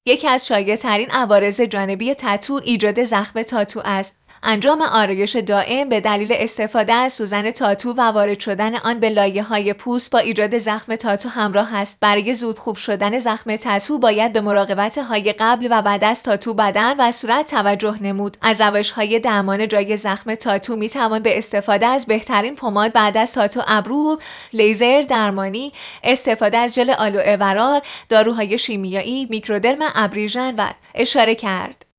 یکی از شایع‌ترین عوارض جانبی تاتو ایجاد زخم تاتو است. انجام آرایش دائم به دلیل استفاده از سوزن تاتو و وارد شدن آن به لایه‌های پوست با ایجاد زخم تاتو همراه است. برای زود خوب شدن زخم تاتو باید به مراقبت‌های قبل و بعد از تاتو بدن و صورت توجه نمود. از روش‌های درمان جای زخم تاتو می‌توان به استفاده از بهترین پماد بعد از تاتو ابرو، لیزر درمانی، استفاده از ژل آلوئه ورا، داروهای شیمیایی، میکرودرم ابریژن و اشاره کرد.